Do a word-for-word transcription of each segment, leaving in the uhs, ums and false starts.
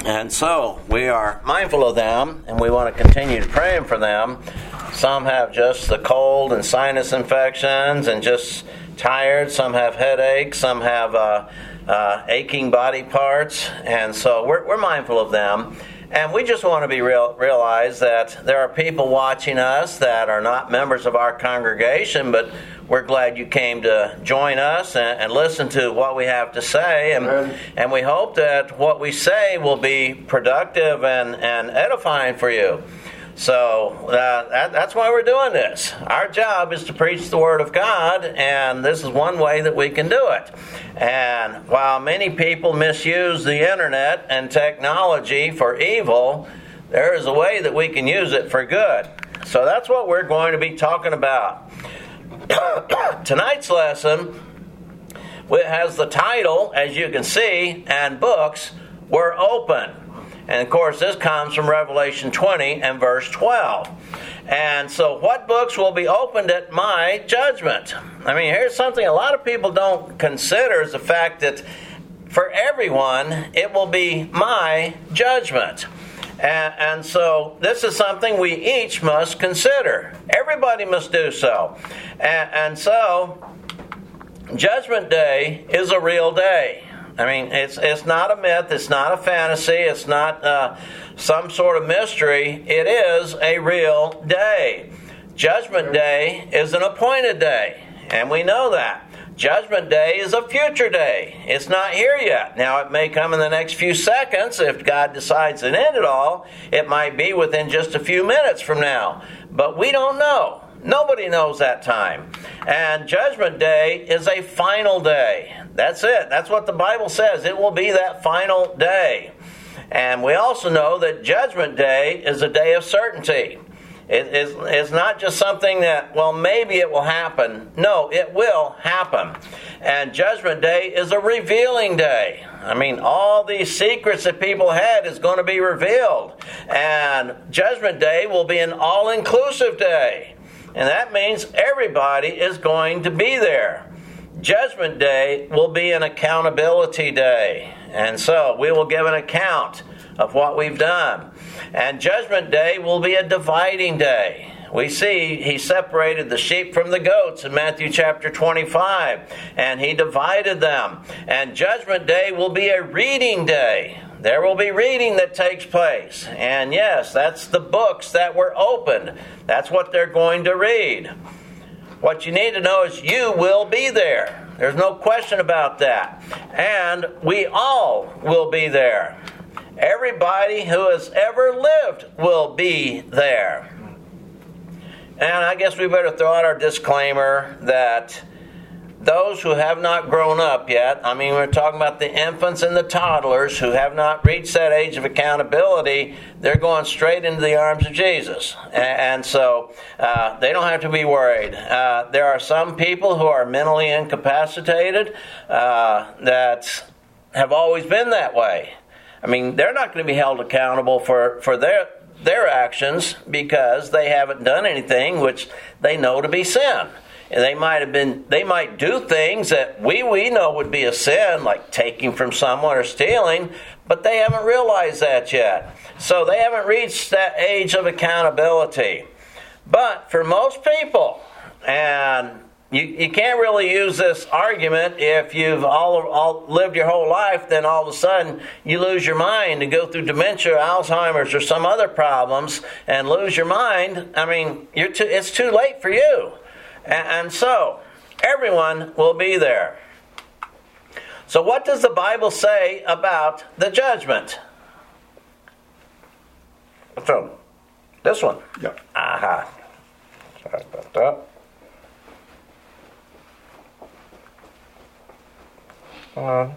And so we are mindful of them, and we want to continue praying for them. Some have just the cold and sinus infections and just tired. Some have headaches. Some have uh, uh, aching body parts. And so we're, we're mindful of them. And we just want to be real, realize that there are people watching us that are not members of our congregation, but we're glad you came to join us and, and listen to what we have to say. And, and we hope that what we say will be productive and, and edifying for you. So uh, that, that's why we're doing this. Our job is to preach the Word of God, and this is one way that we can do it. And while many people misuse the internet and technology for evil, there is a way that we can use it for good. So that's what we're going to be talking about. Tonight's lesson has the title, as you can see, and books were open. And, of course, this comes from Revelation twenty and verse twelve. And so what books will be opened at my judgment? I mean, here's something a lot of people don't consider is the fact that for everyone, it will be my judgment. And, and so this is something we each must consider. Everybody must do so. And, and so Judgment Day is a real day. I mean, it's it's not a myth, it's not a fantasy, it's not uh, some sort of mystery. It is a real day. Judgment Day is an appointed day, and we know that. Judgment Day is a future day. It's not here yet. Now, it may come in the next few seconds. If God decides to end it all, it might be within just a few minutes from now. But we don't know. Nobody knows that time. And Judgment Day is a final day. That's it. That's what the Bible says. It will be that final day. And we also know that Judgment Day is a day of certainty. It is, it's not just something that, well, maybe it will happen. No, it will happen. And Judgment Day is a revealing day. I mean, all these secrets that people had is going to be revealed. And Judgment Day will be an all-inclusive day. And that means everybody is going to be there. Judgment Day will be an accountability day. And so we will give an account of what we've done. And Judgment Day will be a dividing day. We see he separated the sheep from the goats in Matthew chapter twenty-five. And he divided them. And Judgment Day will be a reading day. There will be reading that takes place. And yes, that's the books that were opened. That's what they're going to read. What you need to know is you will be there. There's no question about that. And we all will be there. Everybody who has ever lived will be there. And I guess we better throw out our disclaimer that those who have not grown up yet, I mean, we're talking about the infants and the toddlers who have not reached that age of accountability, they're going straight into the arms of Jesus. And so uh, they don't have to be worried. Uh, there are some people who are mentally incapacitated uh, that have always been that way. I mean, they're not going to be held accountable for, for their their actions because they haven't done anything which they know to be sin. And they might have been, they might do things that we, we know would be a sin, like taking from someone or stealing, but they haven't realized that yet. So they haven't reached that age of accountability. But for most people, and you, you can't really use this argument if you've all, all lived your whole life, then all of a sudden you lose your mind and go through dementia, Alzheimer's, or some other problems and lose your mind. I mean, you're too, it's too late for you. And so, everyone will be there. So what does the Bible say about the judgment? Which one? This one? Yep. Aha. Sorry about that. Uh,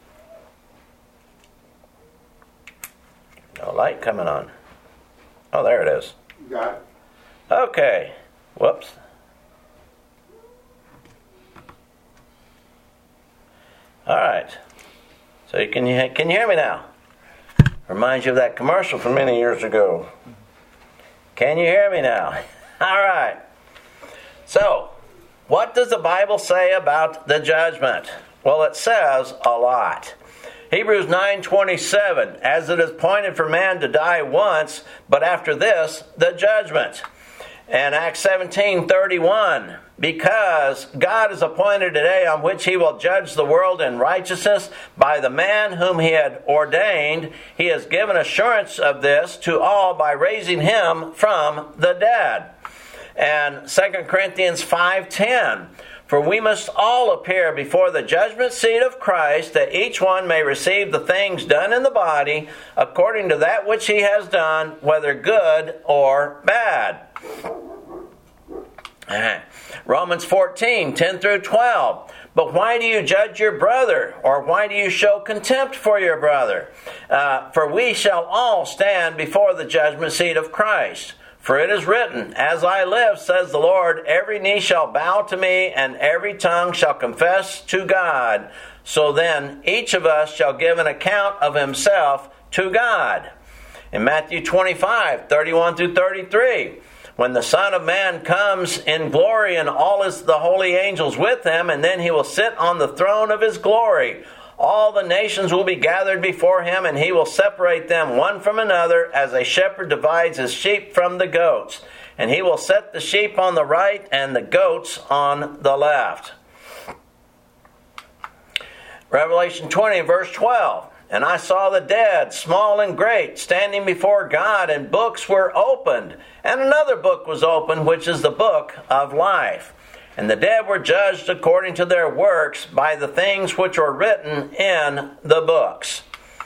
no light coming on. Oh, there it is. Got it. Okay. Whoops. All right. So you can you can you hear me now? Reminds you of that commercial from many years ago. Can you hear me now? All right. So, what does the Bible say about the judgment? Well, it says a lot. Hebrews nine twenty-seven, as it is appointed for man to die once, but after this, the judgment. And Acts seventeen thirty-one, because God has appointed a day on which he will judge the world in righteousness by the man whom he had ordained. He has given assurance of this to all by raising him from the dead. And Second Corinthians five ten, for we must all appear before the judgment seat of Christ, that each one may receive the things done in the body according to that which he has done, whether good or bad. Romans fourteen ten through twelve. But why do you judge your brother? Or why do you show contempt for your brother? Uh, for we shall all stand before the judgment seat of Christ. For it is written, as I live, says the Lord, every knee shall bow to me, and every tongue shall confess to God. So then each of us shall give an account of himself to God. In Matthew twenty-five thirty-one through thirty-three, when the Son of Man comes in glory and all his, the holy angels with him, and then he will sit on the throne of his glory. All the nations will be gathered before him, and he will separate them one from another, as a shepherd divides his sheep from the goats. And he will set the sheep on the right and the goats on the left. Revelation twenty, verse twelve. And I saw the dead, small and great, standing before God, and books were opened. And another book was opened, which is the book of life. And the dead were judged according to their works by the things which were written in the books.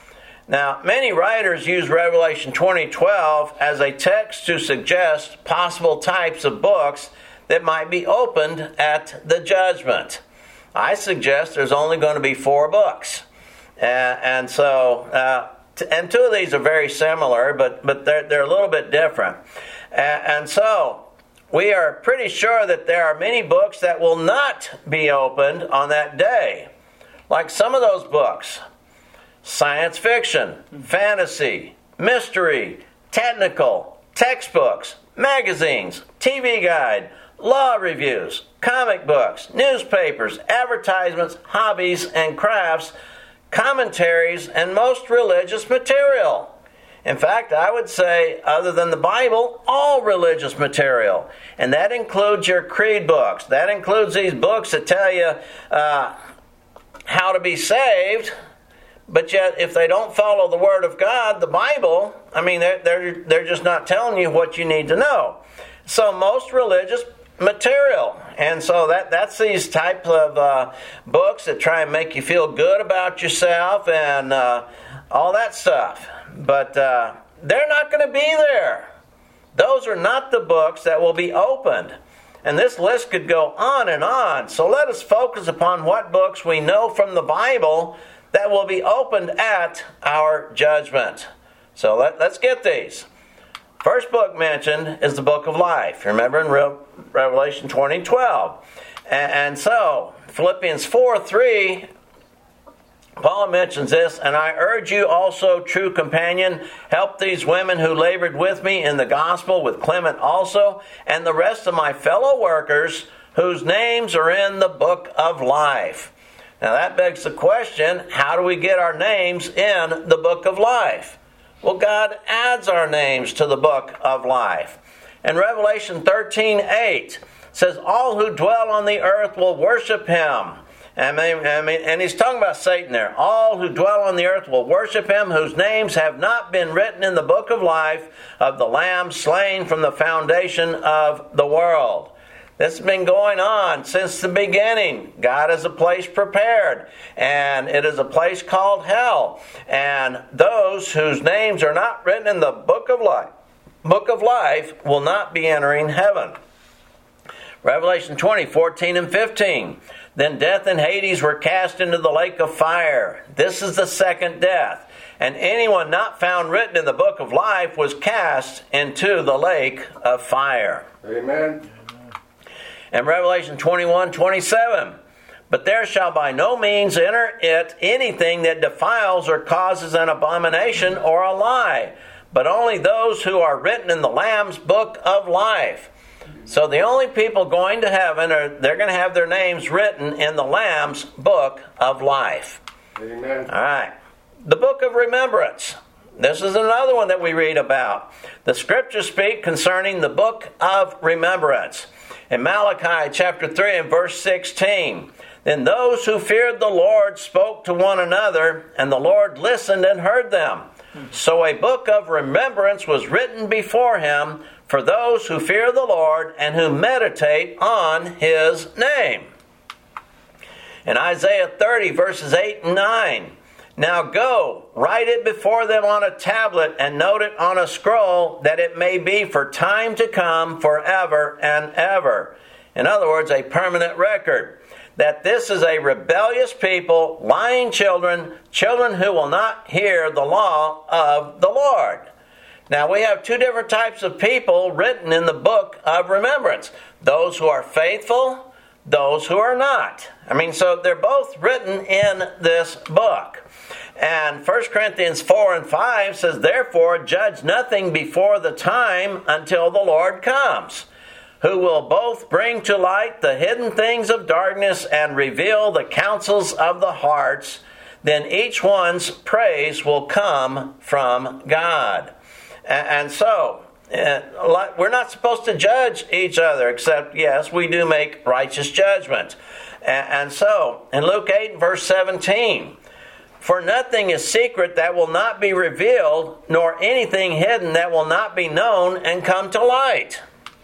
Now, many writers use Revelation twenty twelve as a text to suggest possible types of books that might be opened at the judgment. I suggest there's only going to be four books. Uh, and so, uh, t- and two of these are very similar, but, but they're, they're a little bit different. Uh, and so, we are pretty sure that there are many books that will not be opened on that day. Like some of those books: science fiction, fantasy, mystery, technical, textbooks, magazines, T V guide, law reviews, comic books, newspapers, advertisements, hobbies and crafts, commentaries, and most religious material. In fact, I would say, other than the Bible, all religious material. And that includes your creed books. That includes these books that tell you uh, how to be saved. But yet, if they don't follow the Word of God, the Bible, I mean, they're, they're, they're just not telling you what you need to know. So most religious material. And so that that's these types of uh, books that try and make you feel good about yourself and uh, all that stuff. But uh, they're not going to be there. Those are not the books that will be opened. And this list could go on and on. So let us focus upon what books we know from the Bible that will be opened at our judgment. So let, let's get these. First book mentioned is the book of life. Remember in Re- Revelation twenty twelve. And, and so, Philippians four three, Paul mentions this, and I urge you also, true companion, help these women who labored with me in the gospel, with Clement also, and the rest of my fellow workers whose names are in the book of life. Now that begs the question, how do we get our names in the book of life? Well, God adds our names to the book of life. And Revelation thirteen eight says, all who dwell on the earth will worship him. I mean, I mean, and he's talking about Satan there. All who dwell on the earth will worship him, whose names have not been written in the book of life of the Lamb slain from the foundation of the world. This has been going on since the beginning. God has a place prepared, and it is a place called hell. And those whose names are not written in the book of life, book of life will not be entering heaven. Revelation twenty, fourteen and fifteen. Then death and Hades were cast into the lake of fire. This is the second death. And anyone not found written in the book of life was cast into the lake of fire. Amen. And Revelation twenty-one, twenty-seven. But there shall by no means enter it anything that defiles or causes an abomination or a lie, but only those who are written in the Lamb's book of life. So the only people going to heaven are, they're going to have their names written in the Lamb's book of life. Amen. All right. the book of remembrance. This is another one that we read about. The scriptures speak concerning the book of remembrance. In Malachi chapter three and verse sixteen, then those who feared the Lord spoke to one another, and the Lord listened and heard them. So a book of remembrance was written before him for those who fear the Lord and who meditate on his name. In Isaiah thirty verses eight and nine, now go, write it before them on a tablet and note it on a scroll, that it may be for time to come, forever and ever. In other words, a permanent record. That this is a rebellious people, lying children, children who will not hear the law of the Lord. Now we have two different types of people written in the book of remembrance. Those who are faithful, those who are not. I mean, so they're both written in this book. And First Corinthians four and five says, therefore judge nothing before the time until the Lord comes, who will both bring to light the hidden things of darkness and reveal the counsels of the hearts. Then each one's praise will come from God. And so, we're not supposed to judge each other, except, yes, we do make righteous judgment. And so, in Luke eight, verse seventeen, for nothing is secret that will not be revealed, nor anything hidden that will not be known and come to light.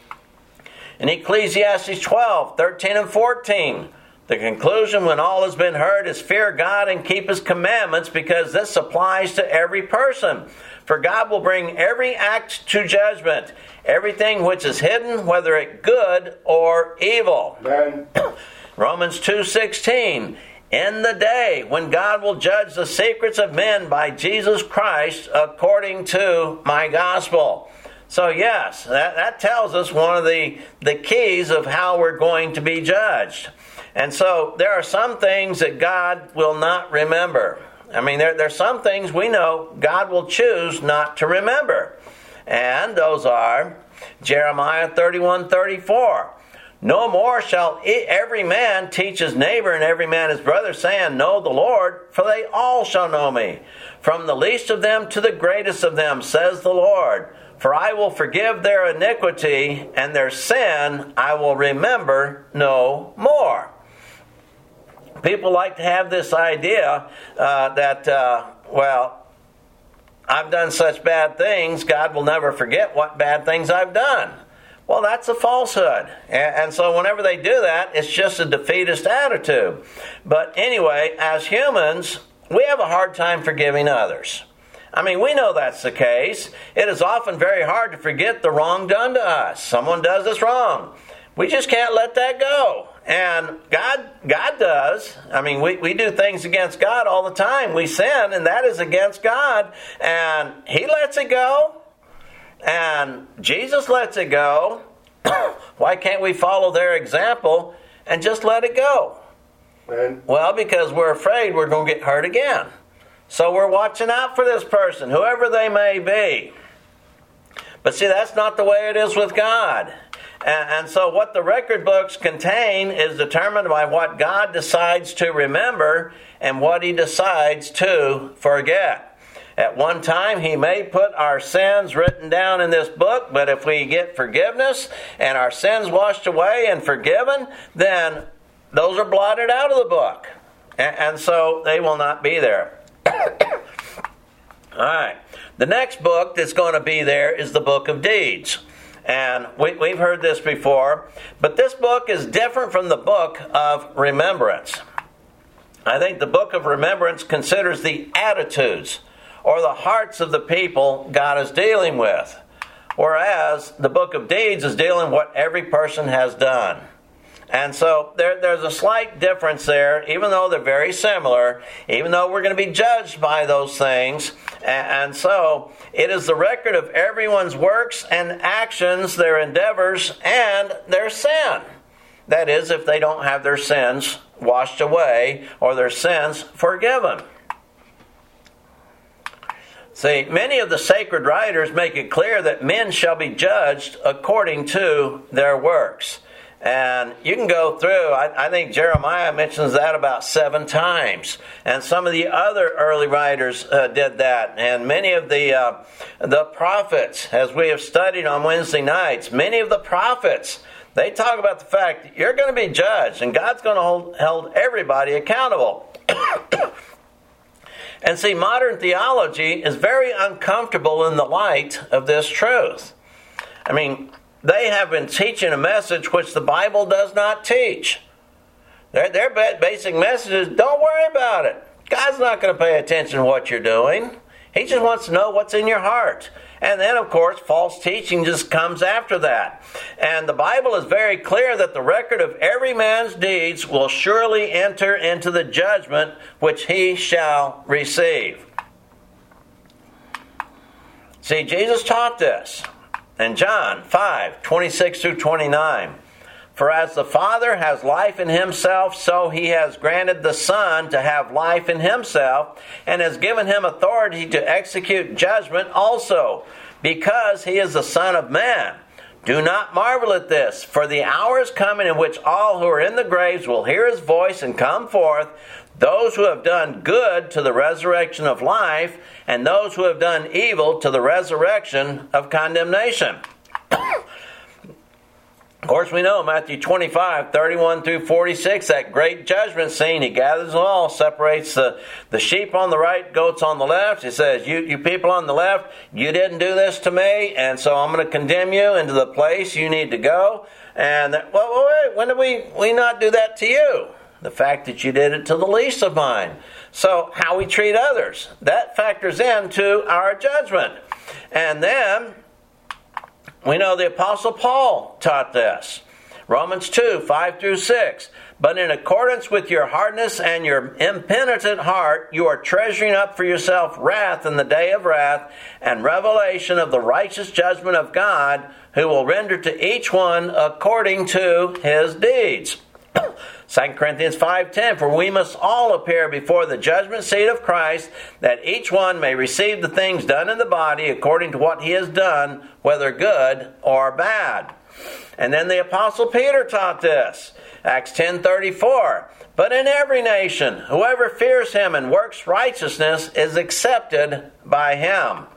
In Ecclesiastes twelve, thirteen and fourteen, the conclusion when all has been heard is fear God and keep His commandments, because this applies to every person. For God will bring every act to judgment, everything which is hidden, whether it good or evil. Amen. Romans two sixteen, in the day when God will judge the secrets of men by Jesus Christ according to my gospel. So yes, that, that tells us one of the, the keys of how we're going to be judged. And so there are some things that God will not remember. I mean, there, there are some things we know God will choose not to remember. And those are Jeremiah thirty-one thirty-four. No more shall every man teach his neighbor and every man his brother, saying, know the Lord, for they all shall know me. From the least of them to the greatest of them, says the Lord. For I will forgive their iniquity, and their sin I will remember no more. People like to have this idea uh, that, uh, well, I've done such bad things, God will never forget what bad things I've done. Well, that's a falsehood. And so whenever they do that, it's just a defeatist attitude. But anyway, as humans, we have a hard time forgiving others. I mean, we know that's the case. It is often very hard to forget the wrong done to us. Someone does us wrong. We just can't let that go. And God God does. I mean, we, we do things against God all the time. We sin, and that is against God. And He lets it go. And Jesus lets it go. Why can't we follow their example and just let it go? Man. Well, because we're afraid we're going to get hurt again. So we're watching out for this person, whoever they may be. But see, that's not the way it is with God. And, and so what the record books contain is determined by what God decides to remember and what He decides to forget. At one time, He may put our sins written down in this book, but if we get forgiveness and our sins washed away and forgiven, then those are blotted out of the book. And, and so they will not be there. All right. The next book that's going to be there is the Book of Deeds. And we, we've heard this before, but this book is different from the Book of Remembrance. I think the Book of Remembrance considers the attitudes or the hearts of the people God is dealing with, whereas the Book of Deeds is dealing with what every person has done. And so there, there's a slight difference there, even though they're very similar, even though we're going to be judged by those things. And, and so it is the record of everyone's works and actions, their endeavors, and their sin. That is, if they don't have their sins washed away or their sins forgiven. See, many of the sacred writers make it clear that men shall be judged according to their works. And you can go through, I, I think Jeremiah mentions that about seven times. And some of the other early writers uh, did that. And many of the uh, the prophets, as we have studied on Wednesday nights, many of the prophets, they talk about the fact that you're going to be judged and God's going to hold, hold everybody accountable. And see, modern theology is very uncomfortable in the light of this truth. I mean, they have been teaching a message which the Bible does not teach. Their, their basic message is, don't worry about it. God's not going to pay attention to what you're doing. He just wants to know what's in your heart. And then, of course, false teaching just comes after that. And the Bible is very clear that the record of every man's deeds will surely enter into the judgment which he shall receive. See, Jesus taught this in John five, twenty-six through twenty-nine. For as the Father has life in himself, so he has granted the Son to have life in himself, and has given him authority to execute judgment also, because he is the Son of Man. Do not marvel at this, for the hour is coming in which all who are in the graves will hear his voice and come forth, those who have done good to the resurrection of life, and those who have done evil to the resurrection of condemnation. Of course, we know Matthew twenty-five, thirty-one through forty-six, that great judgment scene. He gathers them all, separates the, the sheep on the right, goats on the left. He says, you, you people on the left, you didn't do this to me, and so I'm going to condemn you into the place you need to go. And, that, well, wait, when did we, we not do that to you? The fact that you did it to the least of mine. So, how we treat others, that factors into our judgment. And then we know the Apostle Paul taught this. Romans two, five through six. But in accordance with your hardness and your impenitent heart, you are treasuring up for yourself wrath in the day of wrath, and revelation of the righteous judgment of God, who will render to each one according to his deeds. Second Corinthians five ten, for we must all appear before the judgment seat of Christ, that each one may receive the things done in the body according to what he has done, whether good or bad. And then the Apostle Peter taught this. Acts ten thirty-four, but in every nation, whoever fears him and works righteousness is accepted by him.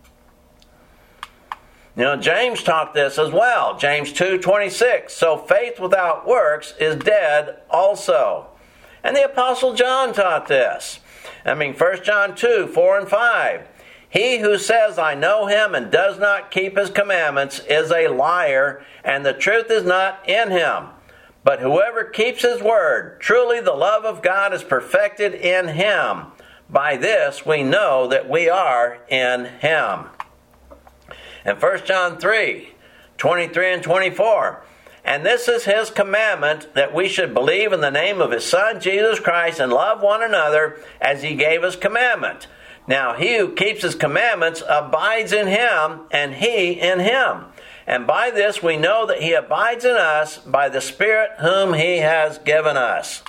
You know, James taught this as well. James two twenty-six. So faith without works is dead also. And the Apostle John taught this. I mean, First John two, four and five. He who says, I know him, and does not keep his commandments is a liar, and the truth is not in him. But whoever keeps his word, truly the love of God is perfected in him. By this we know that we are in him. And First John three, twenty-three and twenty-four. And this is his commandment, that we should believe in the name of his Son, Jesus Christ, and love one another as he gave us commandment. Now he who keeps his commandments abides in him, and he in him. And by this we know that he abides in us, by the Spirit whom he has given us.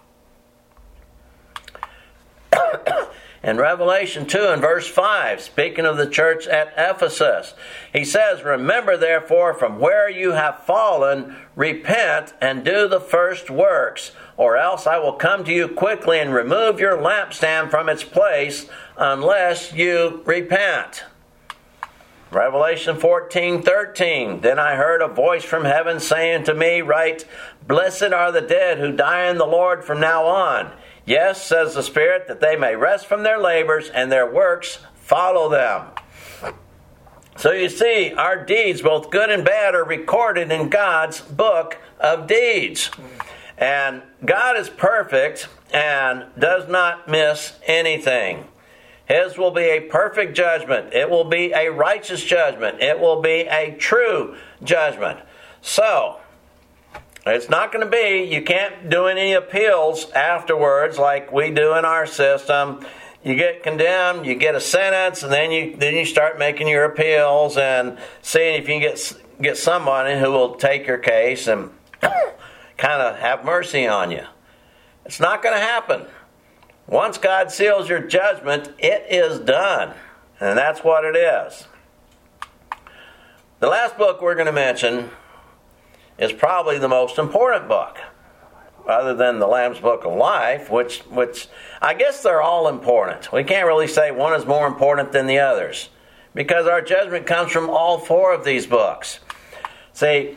In Revelation two and verse five, speaking of the church at Ephesus, he says, remember therefore from where you have fallen, repent and do the first works, or else I will come to you quickly and remove your lampstand from its place, unless you repent. Revelation fourteen thirteen, then I heard a voice from heaven saying to me, write, blessed are the dead who die in the Lord from now on. Yes, says the Spirit, that they may rest from their labors, and their works follow them. So you see, our deeds, both good and bad, are recorded in God's book of deeds. And God is perfect and does not miss anything. His will be a perfect judgment. It will be a righteous judgment. It will be a true judgment. So, it's not going to be, you can't do any appeals afterwards like we do in our system. You get condemned, you get a sentence, and then you then you start making your appeals and seeing if you can get, get somebody who will take your case and kind of have mercy on you. It's not going to happen. Once God seals your judgment, it is done. And that's what it is. The last book we're going to mention is probably the most important book, other than the Lamb's Book of Life, which, which I guess they're all important. We can't really say one is more important than the others, because our judgment comes from all four of these books. See,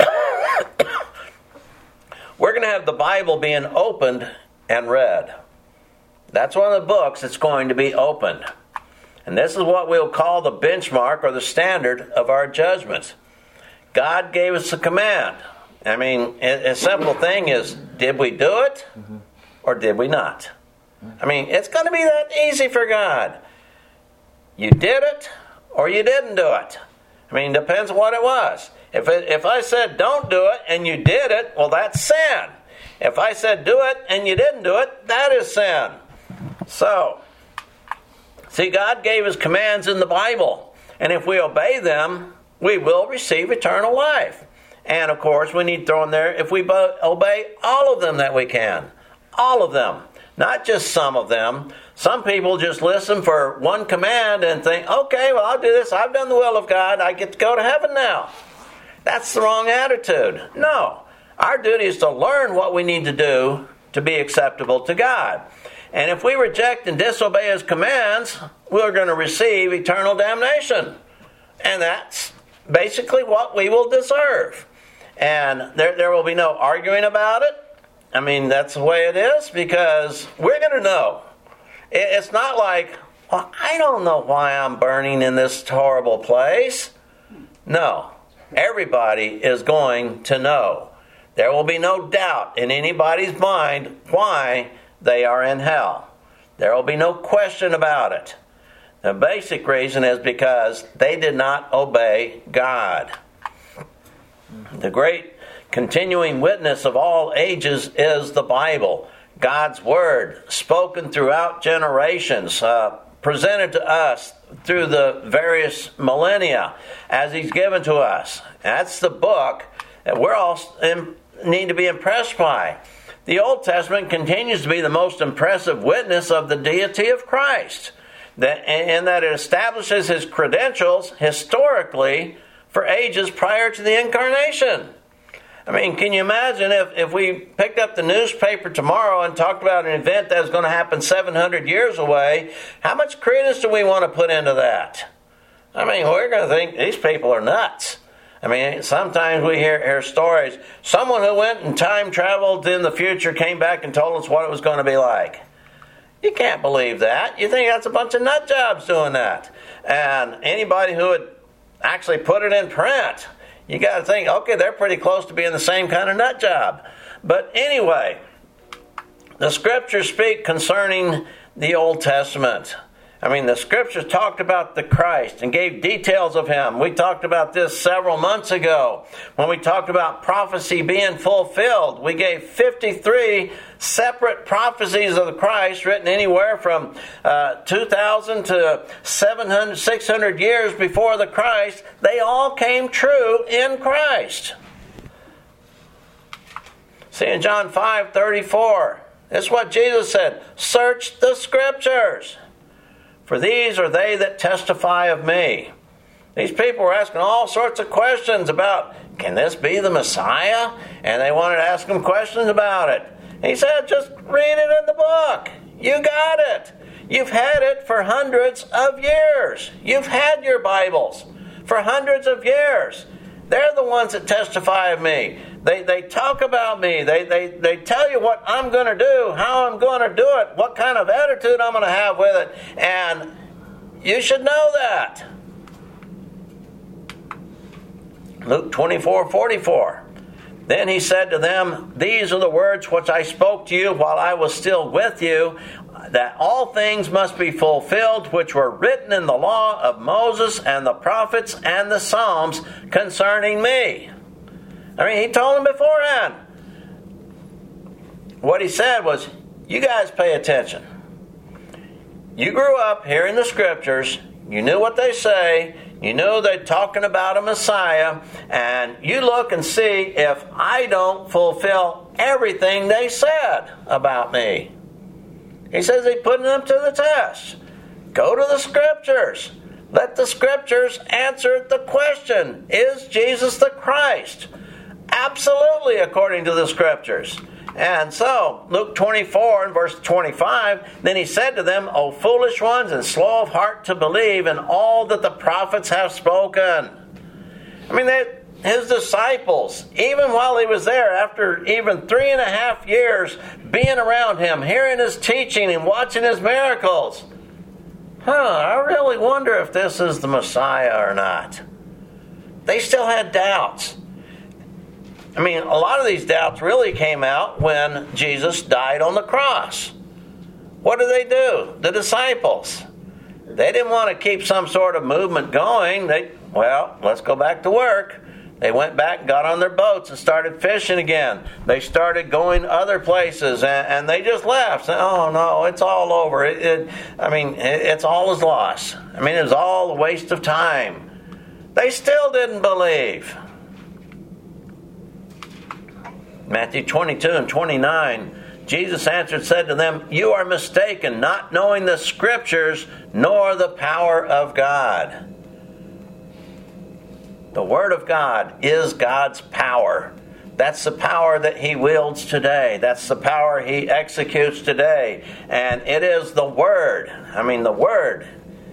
we're going to have the Bible being opened and read. That's one of the books that's going to be opened. And this is what we'll call the benchmark or the standard of our judgment. God gave us a command. I mean, a simple thing is, did we do it or did we not? I mean, it's going to be that easy for God. You did it or you didn't do it. I mean, it depends on what it was. If it, if I said don't do it and you did it, well, that's sin. If I said do it and you didn't do it, that is sin. So, see, God gave His commands in the Bible. And if we obey them, we will receive eternal life. And, of course, we need to throw in there, if we bo- obey all of them that we can. All of them. Not just some of them. Some people just listen for one command and think, okay, well, I'll do this. I've done the will of God. I get to go to heaven now. That's the wrong attitude. No. Our duty is to learn what we need to do to be acceptable to God. And if we reject and disobey His commands, we're going to receive eternal damnation. And that's basically what we will deserve. And there, there will be no arguing about it. I mean, that's the way it is, because we're going to know. It, it's not like, well, I don't know why I'm burning in this horrible place. No. Everybody is going to know. There will be no doubt in anybody's mind why they are in hell. There will be no question about it. The basic reason is because they did not obey God. The great continuing witness of all ages is the Bible. God's Word, spoken throughout generations, uh, presented to us through the various millennia as He's given to us. That's the book that we're all in, need to be impressed by. The Old Testament continues to be the most impressive witness of the deity of Christ, that, in that it establishes His credentials historically for ages prior to the Incarnation. I mean, can you imagine if, if we picked up the newspaper tomorrow and talked about an event that was going to happen seven hundred years away? How much credence do we want to put into that? I mean, we're going to think these people are nuts. I mean, sometimes we hear, hear stories. Someone who went and time traveled in the future came back and told us what it was going to be like. You can't believe that. You think that's a bunch of nut jobs doing that. And anybody who would actually put it in print, you got to think, okay, they're pretty close to being the same kind of nut job. But anyway, the Scriptures speak concerning the Old Testament. I mean, the Scriptures talked about the Christ and gave details of Him. We talked about this several months ago when we talked about prophecy being fulfilled. We gave fifty-three separate prophecies of the Christ written anywhere from uh, two thousand to seven hundred, six hundred years before the Christ. They all came true in Christ. See, in John five thirty-four, this is what Jesus said, "Search the Scriptures, for these are they that testify of me." These people were asking all sorts of questions about, can this be the Messiah? And they wanted to ask him questions about it. He said, just read it in the book. You got it. You've had it for hundreds of years. You've had your Bibles for hundreds of years. They're the ones that testify of me. They they talk about me. They, they, they tell you what I'm going to do, how I'm going to do it, what kind of attitude I'm going to have with it. And you should know that. Luke twenty-four forty-four. Then he said to them, "These are the words which I spoke to you while I was still with you, that all things must be fulfilled which were written in the law of Moses and the prophets and the Psalms concerning me." I mean, he told them beforehand. What he said was, you guys pay attention. You grew up hearing the Scriptures. You knew what they say. You knew they're talking about a Messiah. And you look and see if I don't fulfill everything they said about me. He says he's putting them to the test. Go to the Scriptures. Let the Scriptures answer the question, is Jesus the Christ? Absolutely according to the Scriptures. And so, Luke twenty-four and verse twenty-five, then he said to them, O foolish ones and slow of heart to believe in all that the prophets have spoken. I mean, they, his disciples, even while he was there, after even three and a half years being around him, hearing his teaching and watching his miracles, huh, I really wonder if this is the Messiah or not. They still had doubts. I mean, a lot of these doubts really came out when Jesus died on the cross. What did they do? The disciples. They didn't want to keep some sort of movement going. They, well, let's go back to work. They went back and got on their boats and started fishing again. They started going other places, and, and they just left. Oh, no, it's all over. It, it, I mean, it, it's all is lost. I mean, it was all a waste of time. They still didn't believe. Matthew twenty-two and twenty-nine, Jesus answered, said to them, You are mistaken, not knowing the Scriptures, nor the power of God. The Word of God is God's power. That's the power that He wields today. That's the power He executes today. And it is the Word. I mean, the Word.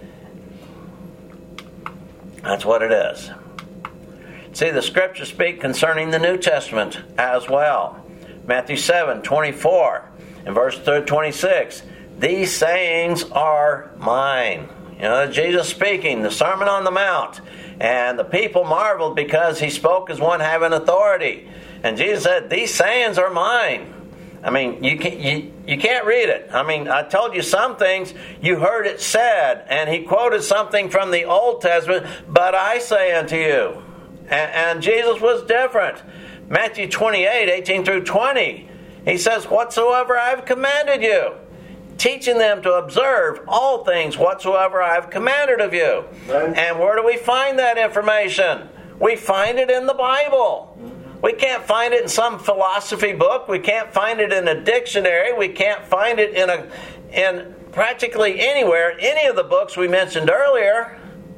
That's what it is. See, the Scriptures speak concerning the New Testament as well. Matthew seven, twenty-four, and verse twenty-six. These sayings are mine. You know, Jesus speaking, the Sermon on the Mount. And the people marveled because He spoke as one having authority. And Jesus said, these sayings are mine. I mean, you can't, you, you can't read it. I mean, I told you some things, you heard it said. And He quoted something from the Old Testament, but I say unto you. And Jesus was different. Matthew twenty-eight, eighteen through twenty. He says, whatsoever I have commanded you, teaching them to observe all things whatsoever I have commanded of you. Right. And where do we find that information? We find it in the Bible. We can't find it in some philosophy book. We can't find it in a dictionary. We can't find it in a in practically anywhere, any of the books we mentioned earlier.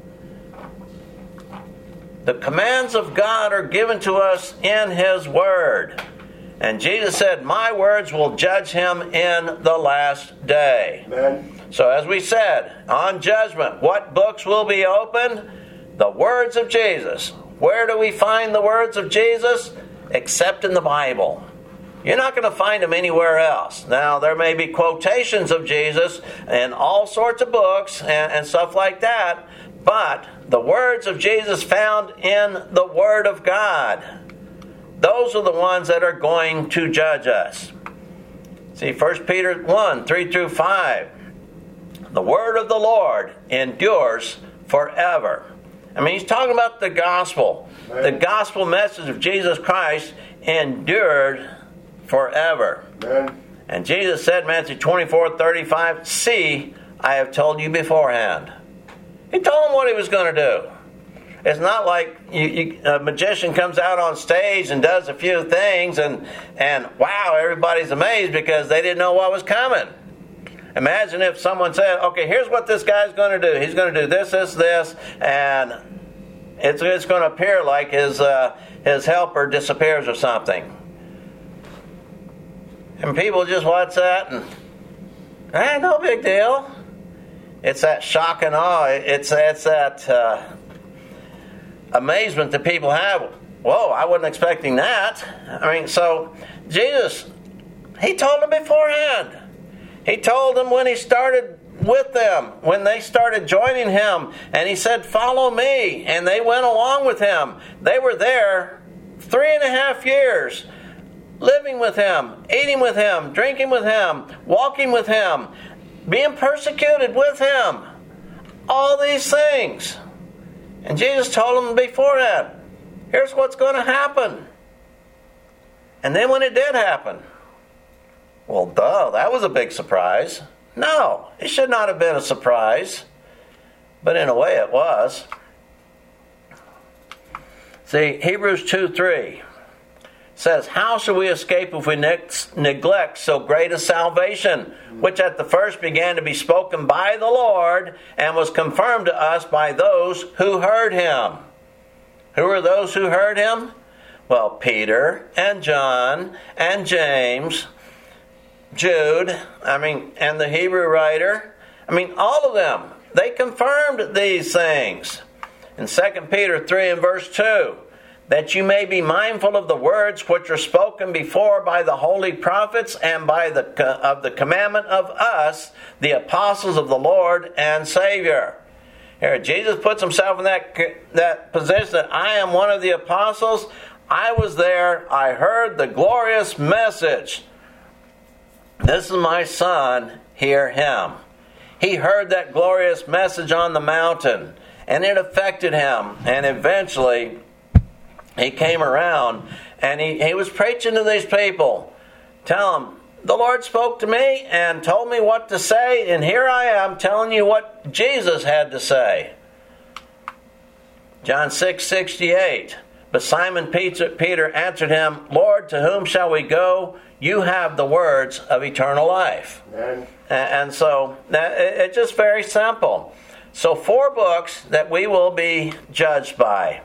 The commands of God are given to us in His Word. And Jesus said, my words will judge him in the last day. Amen. So as we said, on judgment, what books will be opened? The words of Jesus. Where do we find the words of Jesus? Except in the Bible. You're not going to find them anywhere else. Now, there may be quotations of Jesus in all sorts of books and, and stuff like that, but the words of Jesus found in the Word of God, those are the ones that are going to judge us. See, First Peter one, three through five. The Word of the Lord endures forever. I mean, he's talking about the gospel. Amen. The gospel message of Jesus Christ endured forever. Amen. And Jesus said, Matthew twenty-four, thirty-five, see, I have told you beforehand. He told them what he was going to do. It's not like you, you, a magician comes out on stage and does a few things and, and wow, everybody's amazed because they didn't know what was coming. Imagine if someone said, okay, here's what this guy's going to do. He's going to do this, this, this, and it's, it's going to appear like his, uh, his helper disappears or something. And people just watch that and, eh, no big deal. It's that shock and awe. It's, it's that uh, amazement that people have. Whoa, I wasn't expecting that. I mean, so Jesus, he told them beforehand. He told them when he started with them, when they started joining him, and he said, follow me. And they went along with him. They were there three and a half years, living with him, eating with him, drinking with him, walking with him, being persecuted with him. All these things. And Jesus told them beforehand, here's what's going to happen. And then when it did happen, well, duh, that was a big surprise. No, it should not have been a surprise. But in a way it was. See, Hebrews two three says, how shall we escape if we ne- neglect so great a salvation, which at the first began to be spoken by the Lord and was confirmed to us by those who heard him? Who are those who heard him? Well, Peter and John and James, Jude, I mean, and the Hebrew writer, I mean, all of them, they confirmed these things. In Second Peter three and verse two, that you may be mindful of the words which are spoken before by the holy prophets and by the of the commandment of us, the apostles of the Lord and Savior. Here, Jesus puts himself in that, that position that I am one of the apostles. I was there. I heard the glorious message. This is my son. Hear him. He heard that glorious message on the mountain, and it affected him. And eventually, he came around, and he, he was preaching to these people. Tell them, the Lord spoke to me and told me what to say, and here I am telling you what Jesus had to say. John six sixty-eight. But Simon Peter answered him, Lord, to whom shall we go? You have the words of eternal life. Amen. And so it's just very simple. So four books that we will be judged by.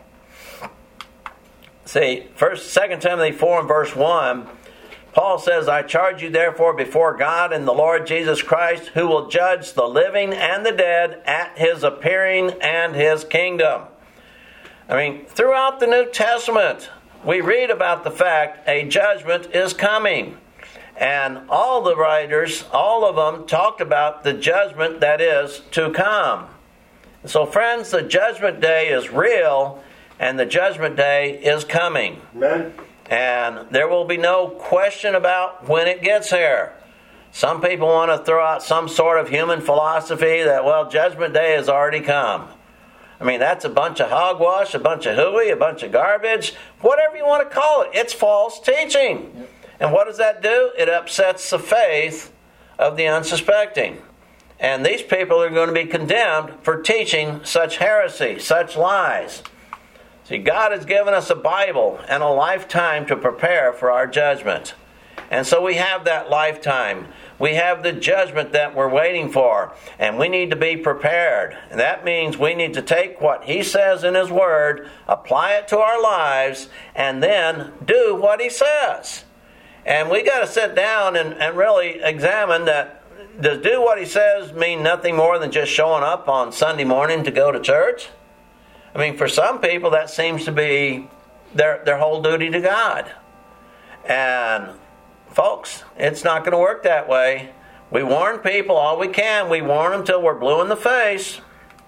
See, first, Second Timothy four and verse one, Paul says, I charge you therefore before God and the Lord Jesus Christ, who will judge the living and the dead at his appearing and his kingdom. I mean, throughout the New Testament, we read about the fact a judgment is coming. And all the writers, all of them, talked about the judgment that is to come. So friends, the judgment day is real, and the judgment day is coming. Amen. And there will be no question about when it gets here. Some people want to throw out some sort of human philosophy that, well, judgment day has already come. I mean, that's a bunch of hogwash, a bunch of hooey, a bunch of garbage, whatever you want to call it. It's false teaching. Yep. And what does that do? It upsets the faith of the unsuspecting. And these people are going to be condemned for teaching such heresy, such lies. See, God has given us a Bible and a lifetime to prepare for our judgment. And so we have that lifetime. We have the judgment that we're waiting for, and we need to be prepared. And that means we need to take what He says in His Word, apply it to our lives, and then do what He says. And we got to sit down and, and really examine that. Does do what He says mean nothing more than just showing up on Sunday morning to go to church? I mean, for some people, that seems to be their, their whole duty to God. And folks, it's not going to work that way. We warn people all we can. We warn them till we're blue in the face.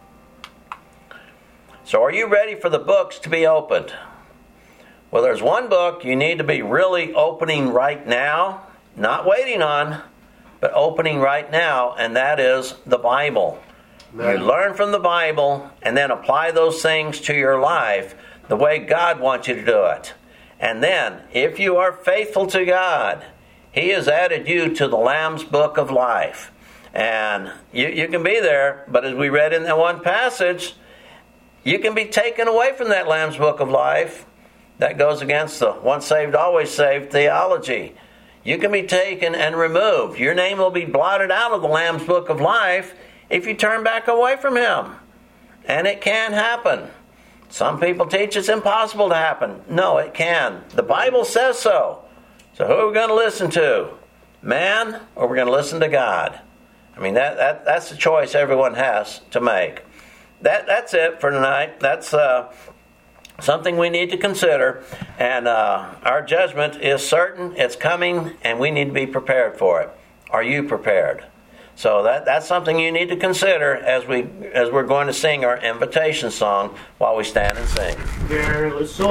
So are you ready for the books to be opened? Well, there's one book you need to be really opening right now, not waiting on, but opening right now, and that is the Bible. Amen. You learn from the Bible and then apply those things to your life the way God wants you to do it. And then, if you are faithful to God, He has added you to the Lamb's Book of Life. And you, you can be there, but as we read in that one passage, you can be taken away from that Lamb's Book of Life. That goes against the once saved, always saved theology. You can be taken and removed. Your name will be blotted out of the Lamb's Book of Life if you turn back away from Him. And it can happen. Some people teach it's impossible to happen. No, it can. The Bible says so. So who are we going to listen to? Man, or we're going to listen to God? I mean, that, that that's the choice everyone has to make. That That's it for tonight. That's uh, something we need to consider. And uh, our judgment is certain. It's coming, and we need to be prepared for it. Are you prepared? So that that's something you need to consider as we as we're going to sing our invitation song while we stand and sing.